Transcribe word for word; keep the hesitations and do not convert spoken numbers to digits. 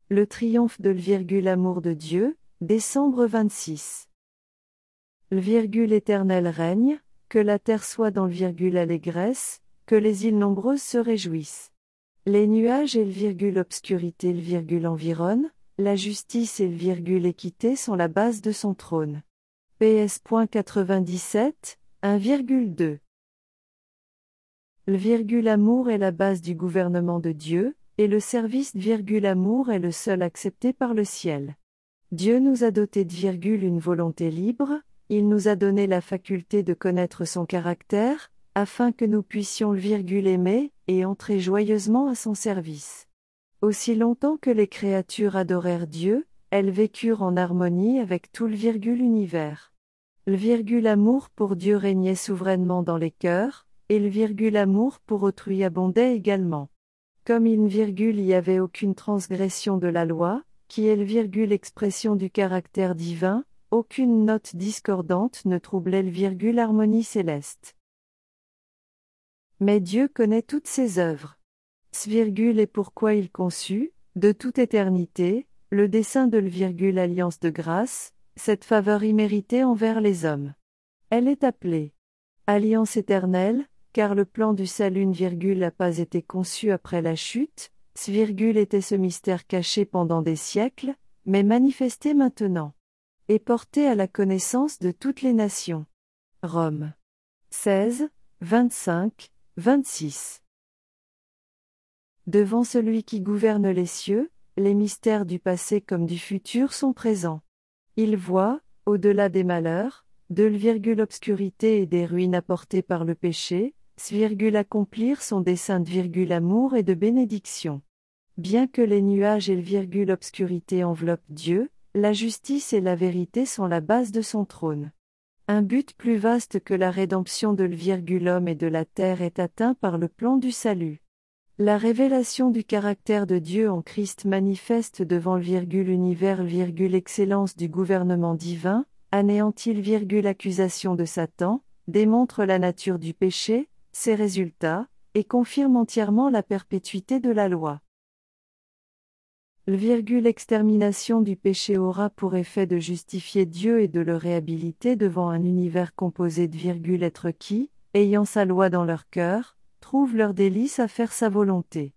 Le triomphe de l'amour de Dieu, décembre vingt-six. L'Éternel règne, que la terre soit dans l'allégresse, que les îles nombreuses se réjouissent. Les nuages et l'obscurité environnent, la justice et l'équité sont la base de son trône. P S quatre-vingt-dix-sept, un virgule deux. L'amour est la base du gouvernement de Dieu, et le service amour est le seul accepté par le ciel. Dieu nous a dotés d'une volonté libre, il nous a donné la faculté de connaître son caractère, afin que nous puissions l'aimer, et entrer joyeusement à son service. Aussi longtemps que les créatures adorèrent Dieu, elles vécurent en harmonie avec tout l'univers. L'amour pour Dieu régnait souverainement dans les cœurs, et l'amour pour autrui abondait également. Comme il n'y avait aucune transgression de la loi, qui est l'expression du caractère divin, aucune note discordante ne troublait l'harmonie céleste. Mais Dieu connaît toutes ses œuvres. Ce virgule est pourquoi il conçut, de toute éternité, le dessein de l'alliance de grâce, cette faveur imméritée envers les hommes. Elle est appelée alliance éternelle, car le plan du salut n'a pas été conçu après la chute, ce virgule était ce mystère caché pendant des siècles, mais manifesté maintenant, et porté à la connaissance de toutes les nations. Rome. seize, vingt-cinq, vingt-six. Devant celui qui gouverne les cieux, les mystères du passé comme du futur sont présents. Il voit, au-delà des malheurs, de l'obscurité et des ruines apportées par le péché, ce accomplir son dessein d'amour et de bénédiction. Bien que les nuages et l'obscurité enveloppent Dieu, la justice et la vérité sont la base de son trône. Un but plus vaste que la rédemption de l'homme et de la terre est atteint par le plan du salut. La révélation du caractère de Dieu en Christ manifeste devant l'univers l'excellence du gouvernement divin, anéantit l'accusation de Satan, démontre la nature du péché, ses résultats, et confirme entièrement la perpétuité de la loi. L'extermination du péché aura pour effet de justifier Dieu et de le réhabiliter devant un univers composé de êtres qui, ayant sa loi dans leur cœur, trouvent leur délice à faire sa volonté.